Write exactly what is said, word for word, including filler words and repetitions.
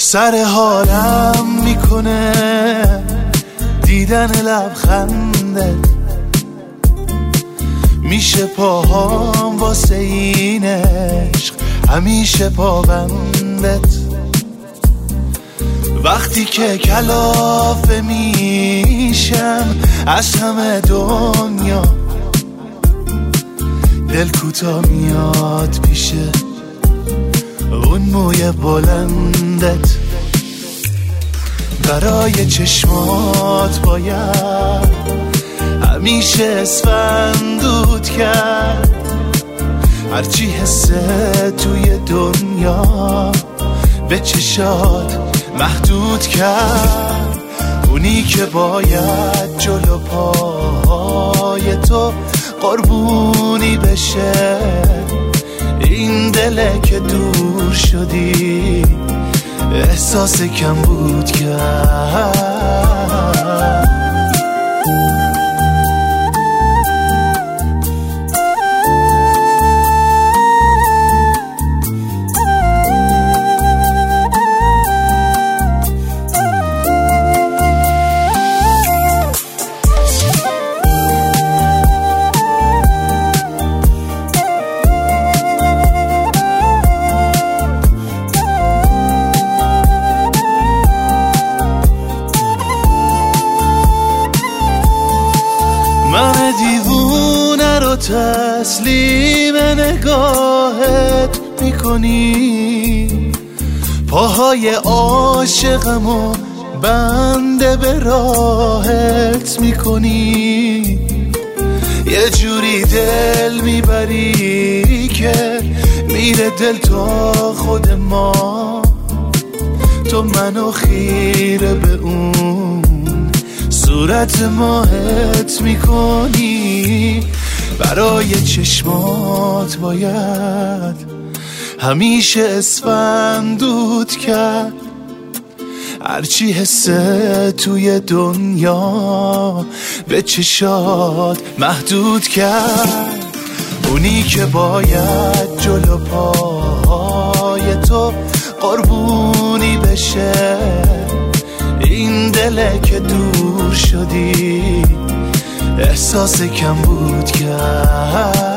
سر حالم میکنه دیدن لبخنده، میشه پاهام واسه این عشق همیشه پابندت. وقتی که کلافه میشم از همه دنیا، دل کوتا میاد پیشه اون موی بلندت. برای چشمات باید همیشه اسفندود کرد، هرچی حسه توی دنیا به چشات محدود کرد. اونی که باید جلو پای تو قربونی بشه، این دله که دور شدی احساس کم بود کرد. من دیوونه رو تسلیم نگاهت میکنی، پاهای عاشقمو بنده به راهت میکنی. یه جوری دل میبری که میره دل تا خود ما، تو منو خیره به اون صورت ماهت میکنی. برای چشمات باید همیشه اسفندود کرد، هرچی حسه توی دنیا به چشات محدود کرد. اونی که باید جلو پای تو قربونی بشه، این دله که دور شدی احساس کم بود کرد.